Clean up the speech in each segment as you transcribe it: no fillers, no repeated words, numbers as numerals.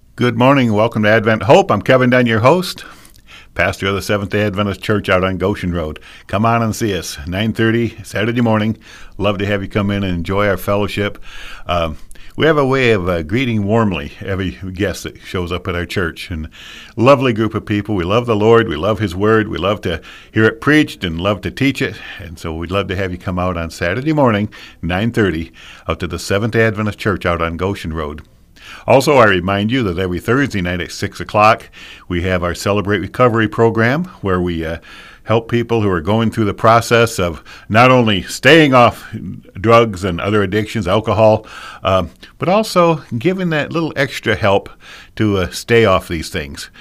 Good morning. Welcome to Advent Hope. I'm Kevin Dunn, your host, pastor of the Seventh-day Adventist Church out on Goshen Road. Come on and see us, 9:30 Saturday morning. Love to have you come in and enjoy our fellowship. We have a way of greeting warmly every guest that shows up at our church. And lovely group of people. We love the Lord. We love His Word. We love to hear it preached and love to teach it. And so we'd love to have you come out on Saturday morning, 9:30, out to the Seventh-day Adventist Church out on Goshen Road. Also, I remind you that every Thursday night at 6 o'clock, we have our Celebrate Recovery program where we help people who are going through the process of not only staying off drugs and other addictions, alcohol, but also giving that little extra help to stay off these things.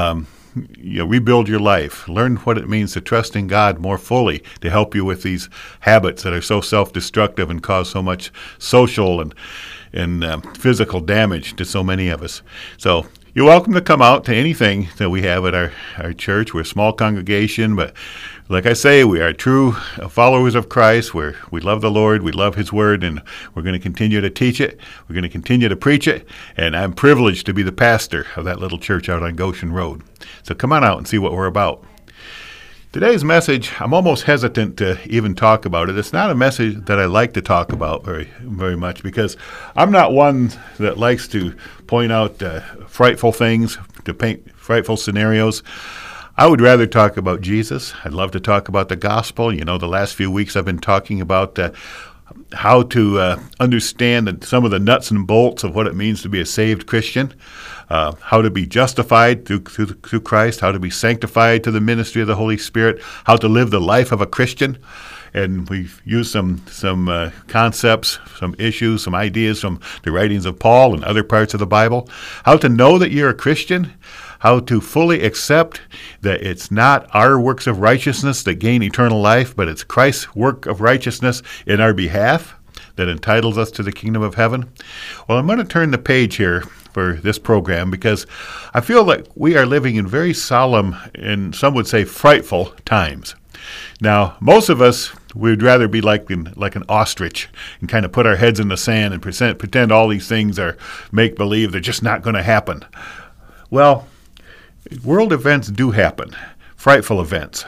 Rebuild your life. Learn what it means to trust in God more fully to help you with these habits that are so self-destructive and cause so much social and physical damage to so many of us. So you're welcome to come out to anything that we have at our church. We're a small congregation, but like I say, we are true followers of Christ. We love the Lord, we love His Word, and we're going to continue to teach it. We're going to continue to preach it, and I'm privileged to be the pastor of that little church out on Goshen Road. So come on out and see what we're about. Today's message, I'm almost hesitant to even talk about it. It's not a message that I like to talk about very, very much because I'm not one that likes to point out frightful things, to paint frightful scenarios. I would rather talk about Jesus. I'd love to talk about the gospel. You know, the last few weeks I've been talking about how to understand some of the nuts and bolts of what it means to be a saved Christian, how to be justified through Christ, how to be sanctified to the ministry of the Holy Spirit, how to live the life of a Christian. And we've used some concepts, some issues, some ideas from the writings of Paul and other parts of the Bible, how to know that you're a Christian, how to fully accept that it's not our works of righteousness that gain eternal life, but it's Christ's work of righteousness in our behalf that entitles us to the kingdom of heaven. Well, I'm going to turn the page here for this program because I feel like we are living in very solemn and some would say frightful times. Now, most of us would rather be like an ostrich and kind of put our heads in the sand and pretend all these things are make-believe. They're just not going to happen. Well, world events do happen, frightful events.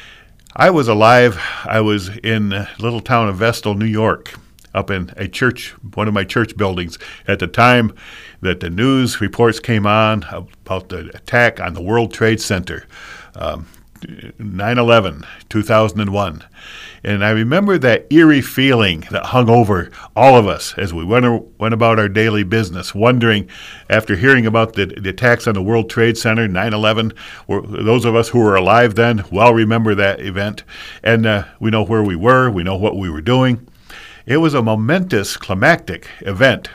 I was alive. I was in the little town of Vestal, New York, up in a church, one of my church buildings, at the time that the news reports came on about the attack on the World Trade Center, 9/11, 2001. And I remember that eerie feeling that hung over all of us as we went about our daily business, wondering, after hearing about the attacks on the World Trade Center, 9/11, those of us who were alive then well remember that event. And we know where we were. We know what we were doing. It was a momentous, climactic event.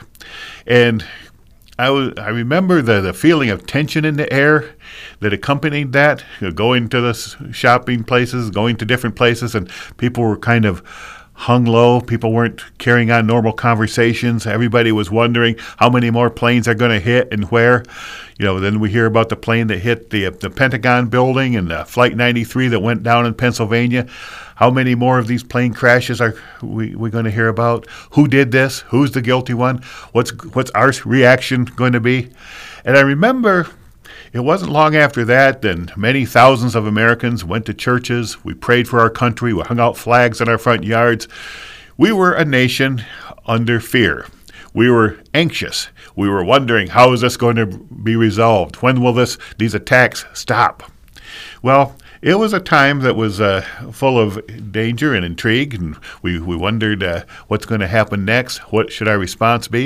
And I remember the feeling of tension in the air that accompanied that, going to the shopping places, going to different places, and people were kind of hung low. People weren't carrying on normal conversations. Everybody was wondering how many more planes are going to hit and where. Then we hear about the plane that hit the Pentagon building and Flight 93 that went down in Pennsylvania. How many more of these plane crashes are we going to hear about? Who did this? Who's the guilty one? What's our reaction going to be? And I remember it wasn't long after that, and many thousands of Americans went to churches. We prayed for our country. We hung out flags in our front yards. We were a nation under fear. We were anxious. We were wondering, how is this going to be resolved? When will these attacks stop? Well, it was a time that was full of danger and intrigue, and we wondered what's going to happen next. What should our response be?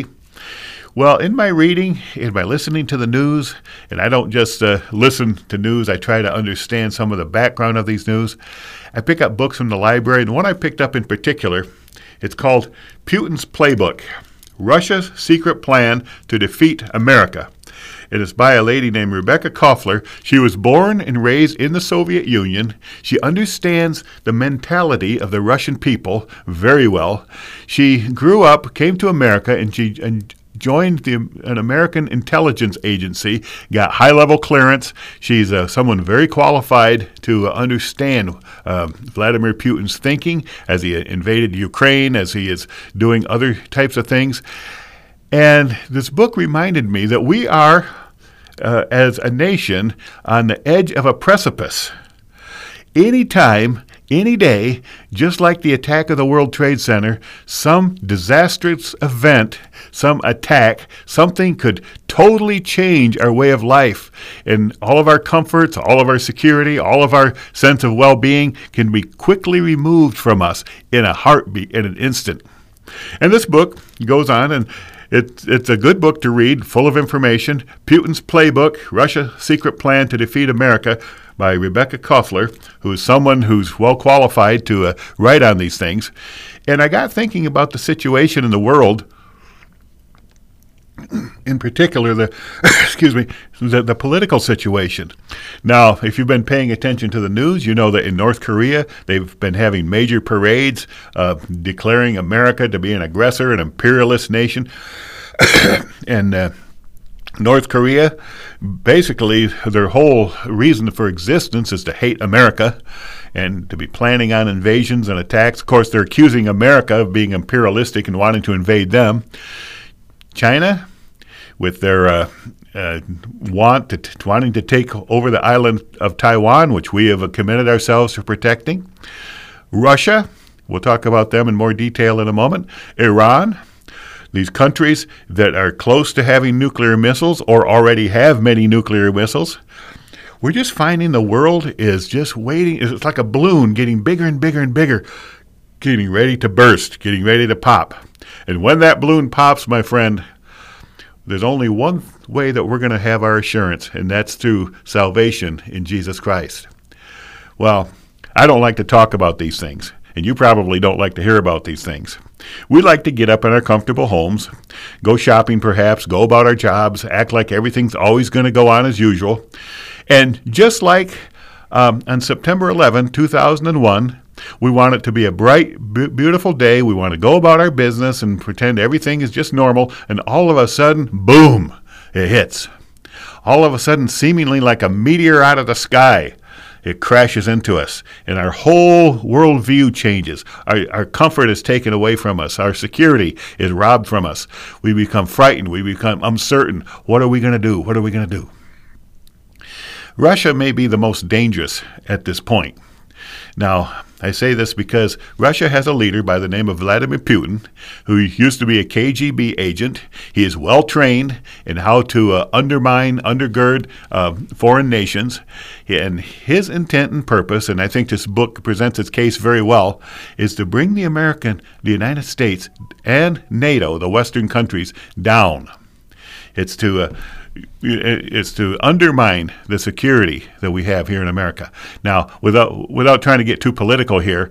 Well, in my reading, in my listening to the news, and I don't just listen to news, I try to understand some of the background of these news. I pick up books from the library, and one I picked up in particular, it's called Putin's Playbook, Russia's Secret Plan to Defeat America. It is by a lady named Rebecca Koffler. She was born and raised in the Soviet Union. She understands the mentality of the Russian people very well. She grew up, came to America, and she joined an American intelligence agency, got high-level clearance. She's someone very qualified to understand Vladimir Putin's thinking as he invaded Ukraine, as he is doing other types of things. And this book reminded me that we are as a nation on the edge of a precipice. Anytime, any day, just like the attack of the World Trade Center, some disastrous event, some attack, something could totally change our way of life. And all of our comforts, all of our security, all of our sense of well-being can be quickly removed from us in a heartbeat, in an instant. And this book goes on, and it's a good book to read, full of information. Putin's Playbook, Russia's Secret Plan to Defeat America, by Rebecca Koffler, who is someone who's well qualified to write on these things. And I got thinking about the situation in the world, in particular the political situation. Now, if you've been paying attention to the news, you know that in North Korea, they've been having major parades declaring America to be an aggressor, an imperialist nation. And North Korea, basically, their whole reason for existence is to hate America and to be planning on invasions and attacks. Of course, they're accusing America of being imperialistic and wanting to invade them. China, with their wanting to take over the island of Taiwan, which we have committed ourselves to protecting. Russia, we'll talk about them in more detail in a moment. Iran, these countries that are close to having nuclear missiles or already have many nuclear missiles. We're just finding the world is just waiting. It's like a balloon getting bigger and bigger and bigger, getting ready to burst, getting ready to pop. And when that balloon pops, my friend, there's only one way that we're going to have our assurance, and that's through salvation in Jesus Christ. Well, I don't like to talk about these things, and you probably don't like to hear about these things. We like to get up in our comfortable homes, go shopping perhaps, go about our jobs, act like everything's always going to go on as usual. And just like on September 11, 2001, we want it to be a bright, beautiful day. We want to go about our business and pretend everything is just normal. And all of a sudden, boom, it hits. All of a sudden, seemingly like a meteor out of the sky, it crashes into us, and our whole worldview changes. Our comfort is taken away from us. Our security is robbed from us. We become frightened. We become uncertain. What are we going to do? What are we going to do? Russia may be the most dangerous at this point. Now, I say this because Russia has a leader by the name of Vladimir Putin, who used to be a KGB agent. He is well trained in how to undergird foreign nations. And his intent and purpose, and I think this book presents its case very well, is to bring the United States and NATO, the Western countries, down. It's to undermine the security that we have here in America. Now, without trying to get too political here,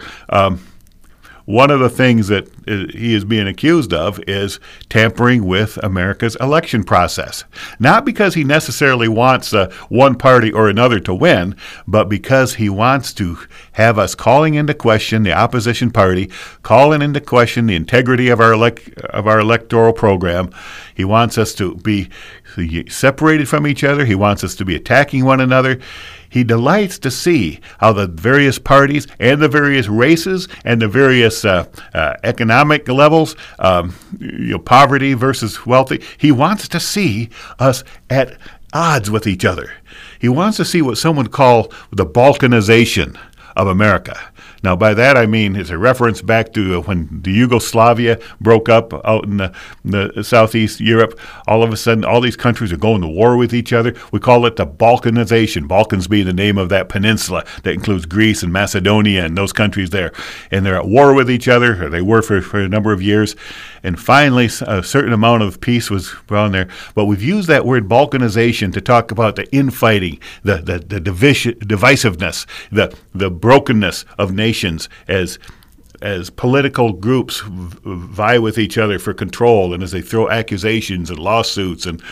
one of the things that he is being accused of is tampering with America's election process. Not because he necessarily wants one party or another to win, but because he wants to have us calling into question the opposition party, calling into question the integrity of our electoral program. He wants us to be separated from each other. He wants us to be attacking one another. He delights to see how the various parties and the various races and the various economic levels, poverty versus wealthy, he wants to see us at odds with each other. He wants to see what some would call the Balkanization of America. Now, by that I mean it's a reference back to when the Yugoslavia broke up out in the southeast Europe. All of a sudden, all these countries are going to war with each other. We call it the Balkanization. Balkans being the name of that peninsula that includes Greece and Macedonia and those countries there. And they're at war with each other, or they were for a number of years. And finally, a certain amount of peace was found there. But we've used that word Balkanization to talk about the infighting, the divisiveness, the brokenness of nations as political groups vie with each other for control, and as they throw accusations and lawsuits and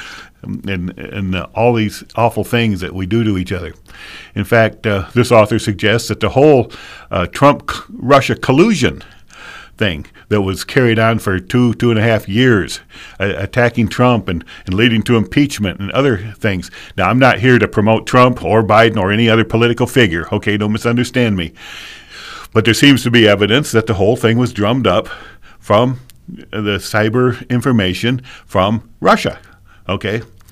all these awful things that we do to each other. In fact, this author suggests that the whole Trump-Russia collusion thing that was carried on for two and a half years, attacking Trump and leading to impeachment and other things. Now, I'm not here to promote Trump or Biden or any other political figure. Okay, don't misunderstand me. But there seems to be evidence that the whole thing was drummed up from the cyber information from Russia. Okay?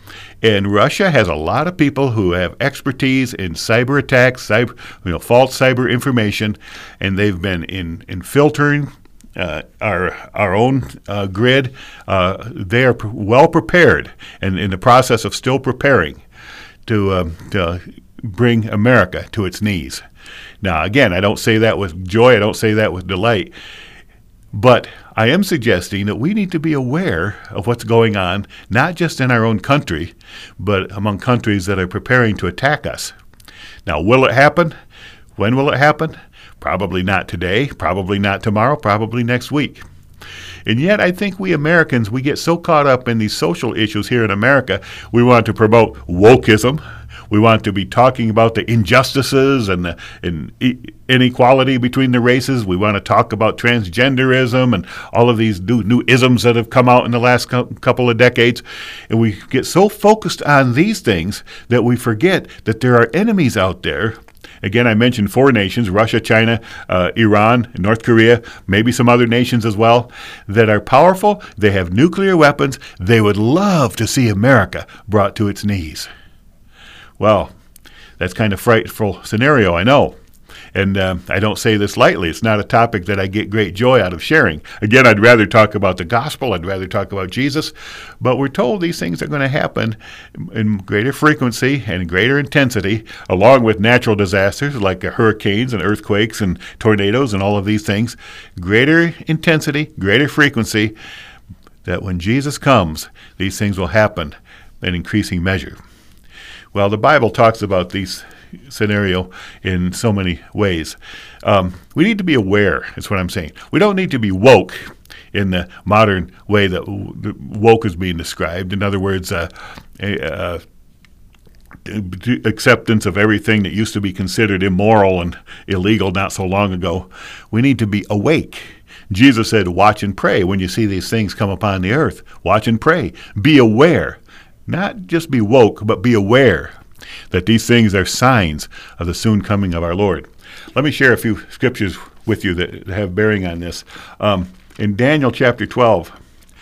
And Russia has a lot of people who have expertise in cyber attacks, false cyber information, and they've been in filtering our own grid. They are well prepared and in the process of still preparing to bring America to its knees. Now, again, I don't say that with joy. I don't say that with delight. But I am suggesting that we need to be aware of what's going on, not just in our own country, but among countries that are preparing to attack us. Now, will it happen? When will it happen? Probably not today, probably not tomorrow, probably next week. And yet I think we Americans, we get so caught up in these social issues here in America, we want to promote wokeism. We want to be talking about the injustices and the inequality between the races. We want to talk about transgenderism and all of these new isms that have come out in the last couple of decades. And we get so focused on these things that we forget that there are enemies out there. Again, I mentioned 4 nations, Russia, China, Iran, North Korea, maybe some other nations as well, that are powerful. They have nuclear weapons. They would love to see America brought to its knees. Well, that's kind of a frightful scenario, I know. And I don't say this lightly. It's not a topic that I get great joy out of sharing. Again, I'd rather talk about the gospel. I'd rather talk about Jesus. But we're told these things are going to happen in greater frequency and greater intensity, along with natural disasters like hurricanes and earthquakes and tornadoes and all of these things. Greater intensity, greater frequency, that when Jesus comes, these things will happen in increasing measure. Well, the Bible talks about these scenario in so many ways. We need to be aware, is what I'm saying. We don't need to be woke in the modern way that woke is being described. In other words, acceptance of everything that used to be considered immoral and illegal not so long ago. We need to be awake. Jesus said, watch and pray when you see these things come upon the earth. Watch and pray. Be aware. Not just be woke, but be aware that these things are signs of the soon coming of our Lord. Let me share a few scriptures with you that have bearing on this. In Daniel chapter 12,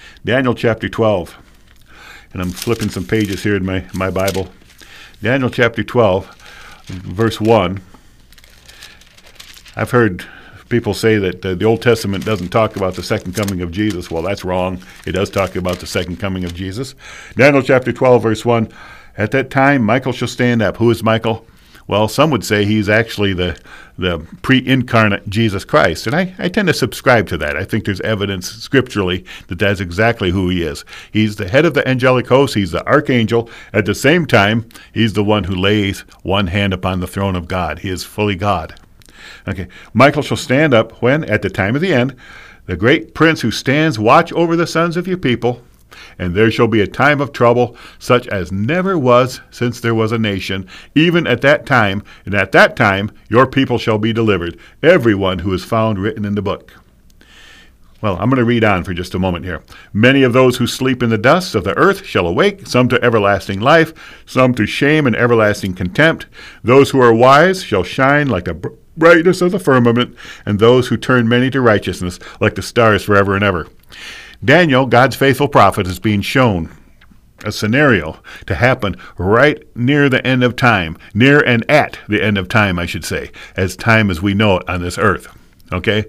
and I'm flipping some pages here in my Bible. Daniel chapter 12, verse 1. I've heard people say that the Old Testament doesn't talk about the second coming of Jesus. Well, that's wrong. It does talk about the second coming of Jesus. Daniel chapter 12, verse 1. At that time, Michael shall stand up. Who is Michael? Well, some would say he's actually the pre-incarnate Jesus Christ. And I tend to subscribe to that. I think there's evidence scripturally that that's exactly who he is. He's the head of the angelic host. He's the archangel. At the same time, he's the one who lays one hand upon the throne of God. He is fully God. Okay, Michael shall stand up when, at the time of the end, the great prince who stands watch over the sons of your people, and there shall be a time of trouble, such as never was since there was a nation, even at that time, and at that time your people shall be delivered, everyone who is found written in the book. Well, I'm going to read on for just a moment here. Many of those who sleep in the dust of the earth shall awake, some to everlasting life, some to shame and everlasting contempt. Those who are wise shall shine like the brightness of the firmament, and those who turn many to righteousness like the stars forever and ever. Daniel, God's faithful prophet, is being shown a scenario to happen right near the end of time, near and at the end of time, I should say, as time as we know it on this earth. Okay?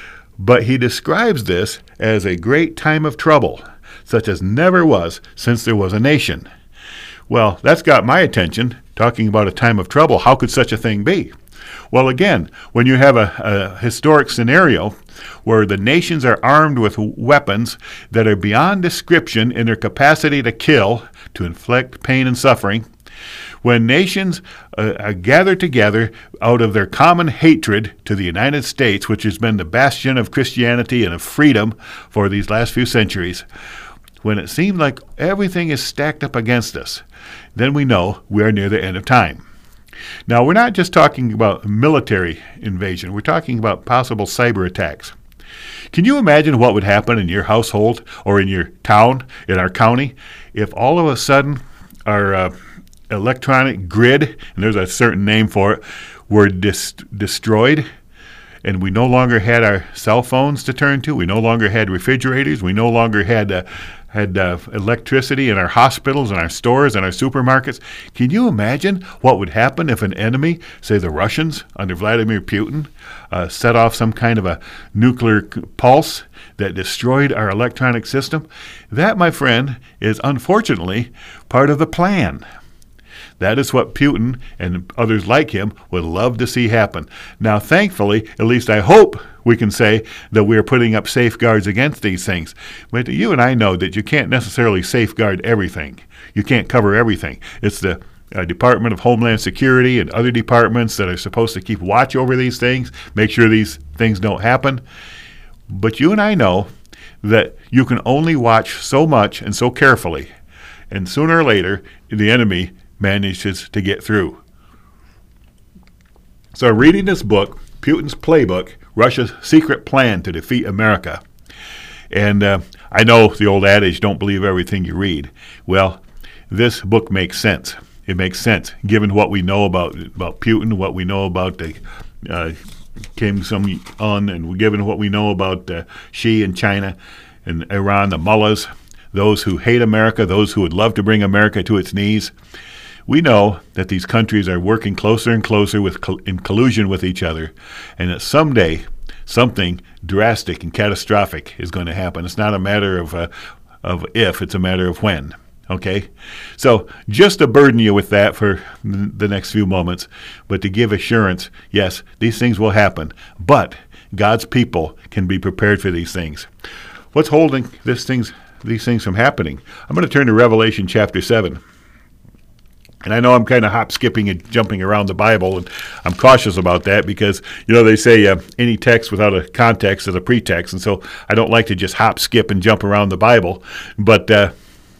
But he describes this as a great time of trouble, such as never was since there was a nation. Well, that's got my attention, talking about a time of trouble. How could such a thing be? Well, again, when you have a historic scenario where the nations are armed with weapons that are beyond description in their capacity to kill, to inflict pain and suffering, when nations are gathered together out of their common hatred to the United States, which has been the bastion of Christianity and of freedom for these last few centuries, when it seems like everything is stacked up against us, then we know we are near the end of time. Now, we're not just talking about military invasion. We're talking about possible cyber attacks. Can you imagine what would happen in your household or in your town, in our county, if all of a sudden our electronic grid, and there's a certain name for it, were destroyed, and we no longer had our cell phones to turn to, we no longer had refrigerators, we no longer had had electricity in our hospitals and our stores and our supermarkets. Can you imagine what would happen if an enemy, say the Russians under Vladimir Putin, set off some kind of a nuclear pulse that destroyed our electronic system? That, my friend, is unfortunately part of the plan. That is what Putin and others like him would love to see happen. Now, thankfully, at least I hope we can say that we are putting up safeguards against these things. But you and I know that you can't necessarily safeguard everything. You can't cover everything. It's the Department of Homeland Security and other departments that are supposed to keep watch over these things, make sure these things don't happen. But you and I know that you can only watch so much and so carefully. And sooner or later, the enemy manages to get through. So reading this book, Putin's Playbook, Russia's Secret Plan to Defeat America. And I know the old adage, don't believe everything you read. Well, this book makes sense. It makes sense, given what we know about Putin, what we know about the Kim Jong-un, and given what we know about Xi in China and Iran, the mullahs, those who hate America, those who would love to bring America to its knees. We know that these countries are working closer and closer in collusion with each other, and that someday something drastic and catastrophic is going to happen. It's not a matter of if, it's a matter of when. Okay? So just to burden you with that for the next few moments, but to give assurance, yes, these things will happen, but God's people can be prepared for these things. What's holding these things from happening? I'm going to turn to Revelation chapter 7. And I know I'm kind of hop-skipping and jumping around the Bible, and I'm cautious about that because, they say any text without a context is a pretext, and so I don't like to just hop-skip and jump around the Bible. But there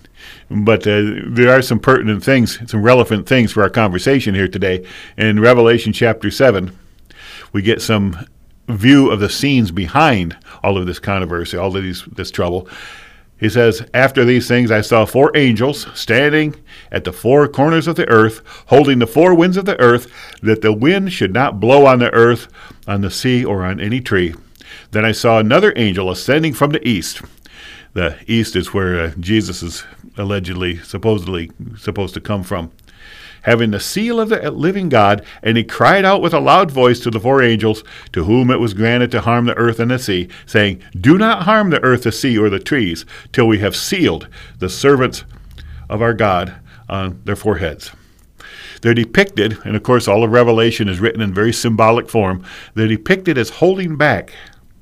are some pertinent things, some relevant things for our conversation here today. In Revelation chapter 7, we get some view of the scenes behind all of this controversy, all of this trouble. He says, after these things I saw 4 angels standing at the 4 corners of the earth, holding the 4 winds of the earth, that the wind should not blow on the earth, on the sea, or on any tree. Then I saw another angel ascending from the east. The east is where Jesus is supposedly supposed to come from, having the seal of the living God, and he cried out with a loud voice to the 4 angels, to whom it was granted to harm the earth and the sea, saying, do not harm the earth, the sea, or the trees, till we have sealed the servants of our God on their foreheads. They're depicted, and of course all of Revelation is written in very symbolic form, they're depicted as holding back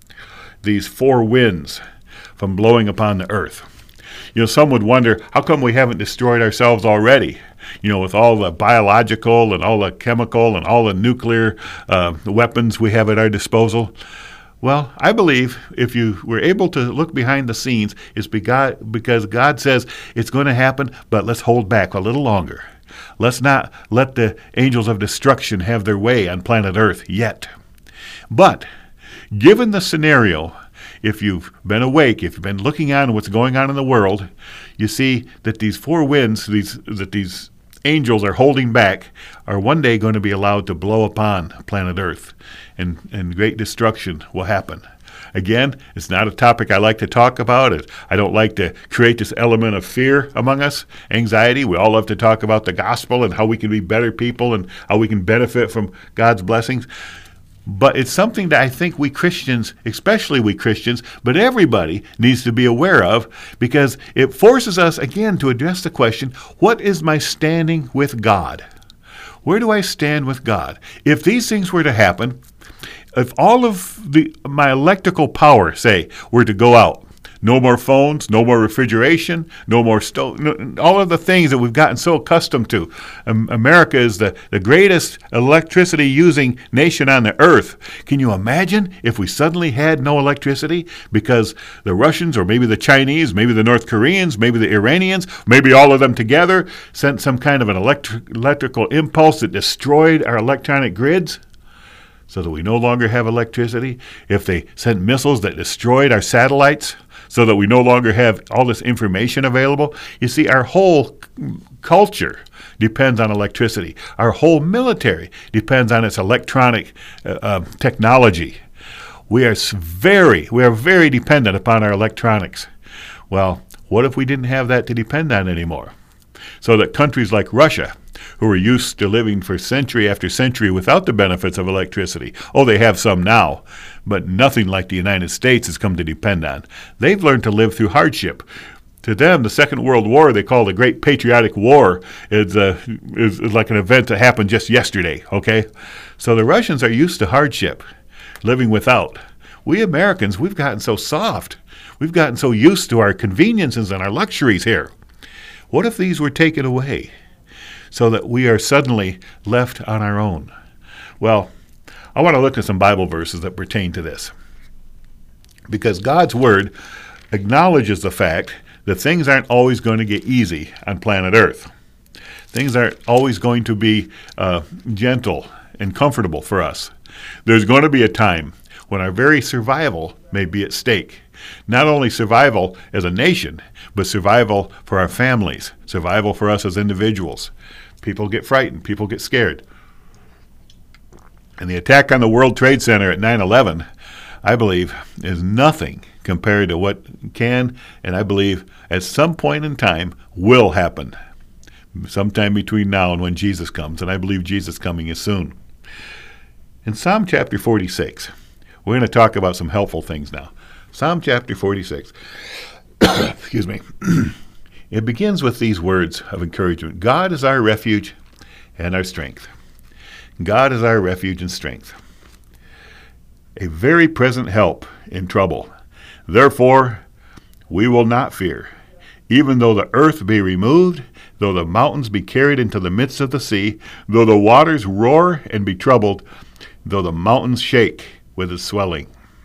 these 4 winds from blowing upon the earth. Some would wonder, how come we haven't destroyed ourselves already? With all the biological and all the chemical and all the nuclear weapons we have at our disposal. Well, I believe if you were able to look behind the scenes, it's because God says it's going to happen, but let's hold back a little longer. Let's not let the angels of destruction have their way on planet Earth yet. But given the scenario, if you've been awake, if you've been looking on what's going on in the world, you see that these 4 winds, that these angels are holding back, are one day going to be allowed to blow upon planet Earth, and great destruction will happen. Again, it's not a topic I like to talk about. I don't like to create this element of fear among us, anxiety. We all love to talk about the gospel and how we can be better people and how we can benefit from God's blessings. But it's something that I think we Christians, especially we Christians, but everybody needs to be aware of, because it forces us, again, to address the question, what is my standing with God? Where do I stand with God? If these things were to happen, if all of my electrical power, say, were to go out, no more phones, no more refrigeration, no more stove, all of the things that we've gotten so accustomed to. America is the greatest electricity-using nation on the earth. Can you imagine if we suddenly had no electricity because the Russians, or maybe the Chinese, maybe the North Koreans, maybe the Iranians, maybe all of them together sent some kind of an electrical impulse that destroyed our electronic grids so that we no longer have electricity? If they sent missiles that destroyed our satellites so that we no longer have all this information available? You see, our whole culture depends on electricity. Our whole military depends on its electronic technology. We are very dependent upon our electronics. Well, What if we didn't have that to depend on anymore? So that countries like Russia, who are used to living for century after century without the benefits of electricity, they have some now, but nothing like the United States has come to depend on. They've learned to live through hardship. To them, the Second World War, they call the Great Patriotic War, is like an event that happened just yesterday, okay? So the Russians are used to hardship, living without. We Americans, we've gotten so soft. We've gotten so used to our conveniences and our luxuries here. What if these were taken away so that we are suddenly left on our own? Well, I want to look at some Bible verses that pertain to this. Because God's Word acknowledges the fact that things aren't always going to get easy on planet Earth. Things aren't always going to be gentle and comfortable for us. There's going to be a time when our very survival may be at stake. Not only survival as a nation, but survival for our families, survival for us as individuals. People get frightened. People get scared. And the attack on the World Trade Center at 9/11, I believe, is nothing compared to what can, and I believe at some point in time, will happen. Sometime between now and when Jesus comes, and I believe Jesus coming is soon. In Psalm chapter 46, we're going to talk about some helpful things now. Psalm chapter 46, excuse me, it begins with these words of encouragement. God is our refuge and our strength. God is our refuge and strength, a very present help in trouble. Therefore, we will not fear, even though the earth be removed, though the mountains be carried into the midst of the sea, though the waters roar and be troubled, though the mountains shake with its swelling.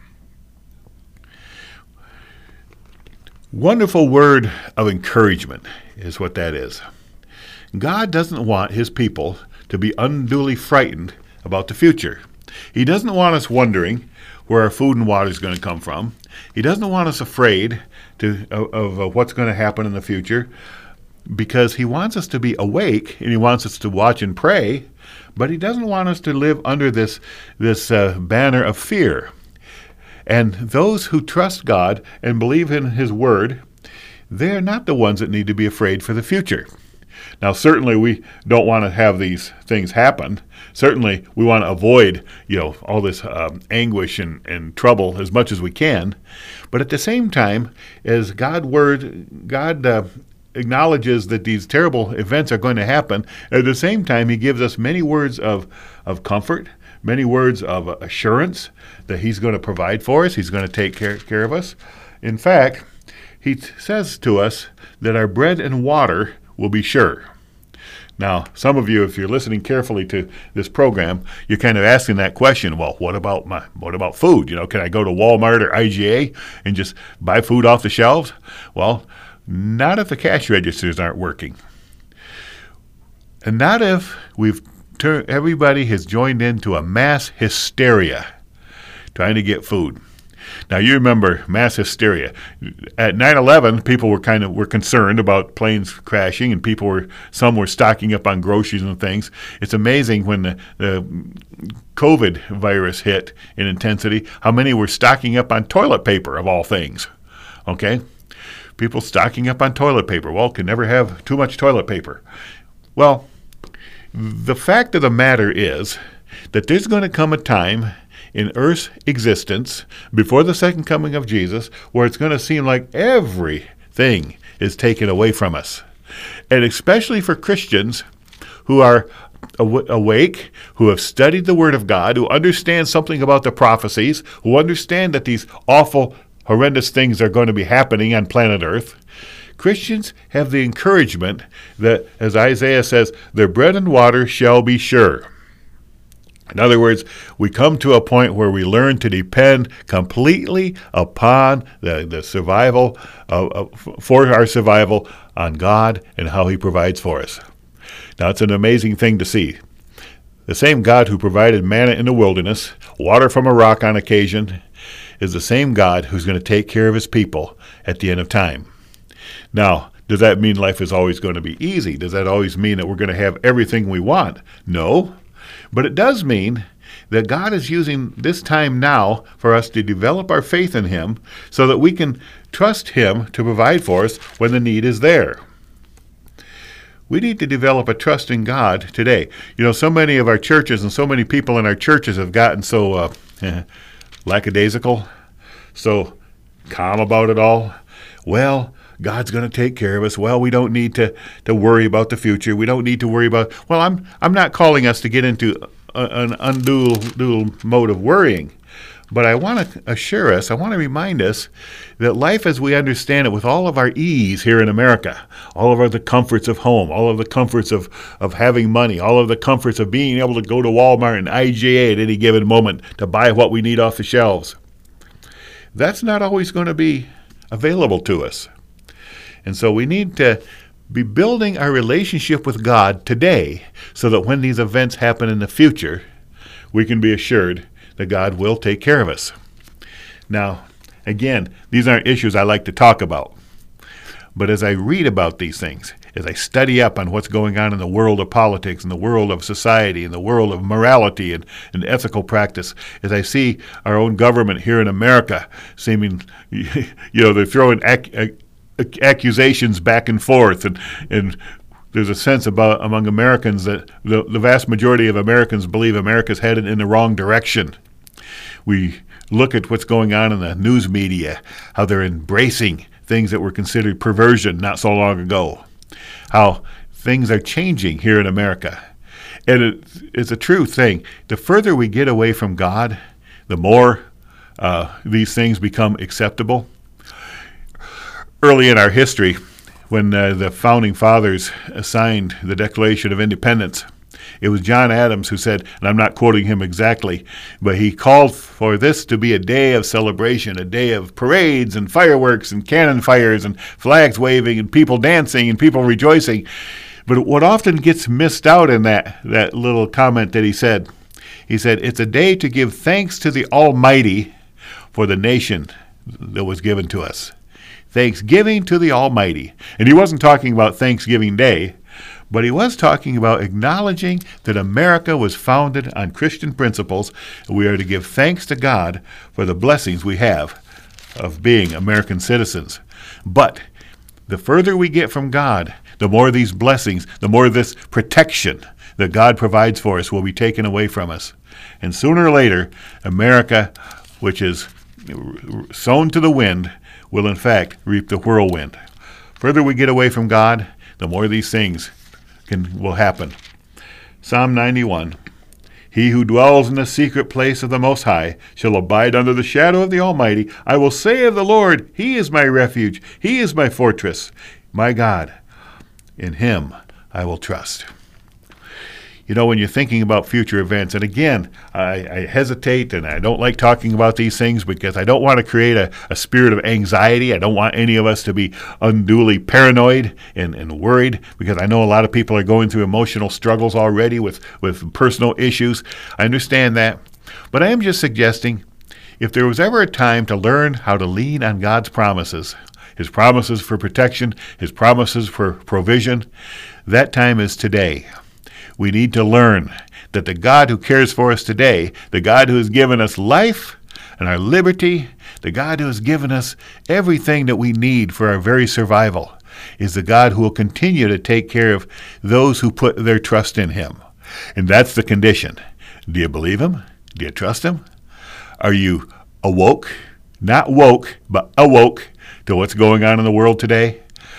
Wonderful word of encouragement is what that is. God doesn't want his people to be unduly frightened about the future. He doesn't want us where our food and water is going to come from. He doesn't want us afraid of what's going to happen in the future, because he wants us to be awake and he wants us to watch and pray, but he doesn't want us to live under this banner of fear. And those who trust God and believe in his word, they're not the ones that need to be afraid for the future. Now, certainly we don't want to have these things happen. Certainly we want to avoid, all this anguish and trouble as much as we can. But at the same time, as God acknowledges that these terrible events are going to happen, at the same time he gives us many words of comfort, many words of assurance that he's going to provide for us. He's going to take care of us. In fact, he says to us that our bread and water will be sure. Now, some of you, if you're listening carefully to this program, you're kind of asking that question, well, what about food? Can I go to Walmart or IGA and just buy food off the shelves? Well, not if the cash registers aren't working. And not if everybody has joined into a mass hysteria trying to get food. Now, you remember mass hysteria. At 9/11, people were concerned about planes crashing, and some were stocking up on groceries and things. It's amazing when the COVID virus hit in intensity, how many were stocking up on toilet paper, of all things. Okay? People stocking up on toilet paper. Well, can never have too much toilet paper. Well, the fact of the matter is that there's going to come a time in Earth's existence before the second coming of Jesus where it's going to seem like everything is taken away from us. And especially for Christians who are awake, who have studied the Word of God, who understand something about the prophecies, who understand that these awful, horrendous things are going to be happening on planet Earth, Christians have the encouragement that, as Isaiah says, their bread and water shall be sure. In other words, we come to a point where we learn to depend completely upon the survival, for our survival, on God and how he provides for us. Now, it's an amazing thing to see. The same God who provided manna in the wilderness, water from a rock on occasion, is the same God who's going to take care of his people at the end of time. Now, does that mean life is always going to be easy? Does that always mean that we're going to have everything we want? No. But it does mean that God is using this time now for us to develop our faith in Him so that we can trust Him to provide for us when the need is there. We need to develop a trust in God today. So many of our churches and so many people in our churches have gotten so lackadaisical, so calm about it all. Well, God's going to take care of us. Well, we don't need to worry about the future. We don't need to worry about... Well, I'm not calling us to get into an undue mode of worrying, but I want to assure us, I want to remind us that life as we understand it, with all of our ease here in America, all of the comforts of home, all of the comforts of having money, all of the comforts of being able to go to Walmart and IGA at any given moment to buy what we need off the shelves, that's not always going to be available to us. And so we need to be building our relationship with God today so that when these events happen in the future, we can be assured that God will take care of us. Now, again, these aren't issues I like to talk about. But as I read about these things, as I study up on what's going on in the world of politics, in the world of society, in the world of morality and ethical practice, as I see our own government here in America seeming, they're throwing accusations back and forth, and there's a sense among Americans that the vast majority of Americans believe America's headed in the wrong direction. We look at what's going on in the news media, how they're embracing things that were considered perversion not so long ago, how things are changing here in America. And it's a true thing. The further we get away from God, the more these things become acceptable. Early in our history, when the Founding Fathers signed the Declaration of Independence, it was John Adams who said, and I'm not quoting him exactly, but he called for this to be a day of celebration, a day of parades and fireworks and cannon fires and flags waving and people dancing and people rejoicing. But what often gets missed out in that little comment that he said, it's a day to give thanks to the Almighty for the nation that was given to us. Thanksgiving to the Almighty. And he wasn't talking about Thanksgiving Day, but he was talking about acknowledging that America was founded on Christian principles, and we are to give thanks to God for the blessings we have of being American citizens. But the further we get from God, the more these blessings, the more this protection that God provides for us will be taken away from us. And sooner or later, America, which is sown to the wind, will in fact reap the whirlwind. Further we get away from God, the more these things will happen. Psalm 91, He who dwells in the secret place of the Most High shall abide under the shadow of the Almighty. I will say of the Lord, He is my refuge. He is my fortress, my God. In Him I will trust. When you're thinking about future events, and again, I hesitate and I don't like talking about these things because I don't want to create a spirit of anxiety. I don't want any of us to be unduly paranoid and worried, because I know a lot of people are going through emotional struggles already with personal issues. I understand that. But I am just suggesting, if there was ever a time to learn how to lean on God's promises, His promises for protection, His promises for provision, that time is today. We need to learn that the God who cares for us today, the God who has given us life and our liberty, the God who has given us everything that we need for our very survival, is the God who will continue to take care of those who put their trust in Him. And that's the condition. Do you believe Him? Do you trust Him? Are you awoke? Not woke, but awoke to what's going on in the world today?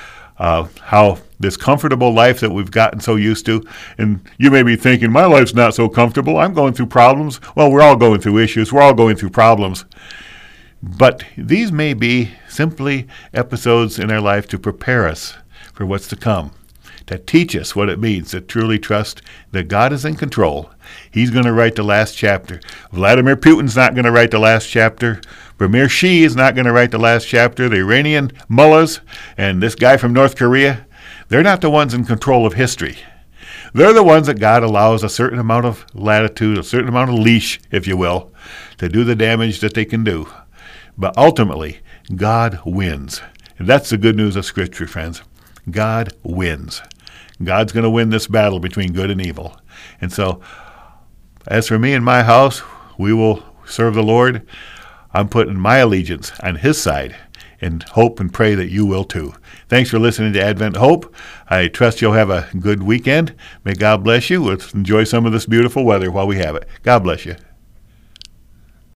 How this comfortable life that we've gotten so used to, and you may be thinking, my life's not so comfortable, I'm going through problems. Well, we're all going through issues, we're all going through problems. But these may be simply episodes in our life to prepare us for what's to come, to teach us what it means to truly trust that God is in control. He's going to write the last chapter. Vladimir Putin's not going to write the last chapter. Premier Xi is not going to write the last chapter. The Iranian mullahs and this guy from North Korea, they're not the ones in control of history. They're the ones that God allows a certain amount of latitude, a certain amount of leash, if you will, to do the damage that they can do. But ultimately, God wins. And that's the good news of Scripture, friends. God wins. God's going to win this battle between good and evil. And so As for me and my house, we will serve the Lord. I'm putting my allegiance on his side and hope and pray that you will too. Thanks for listening to Advent Hope. I trust you'll have a good weekend. May God bless you. Let's enjoy some of this beautiful weather while we have it. God bless you.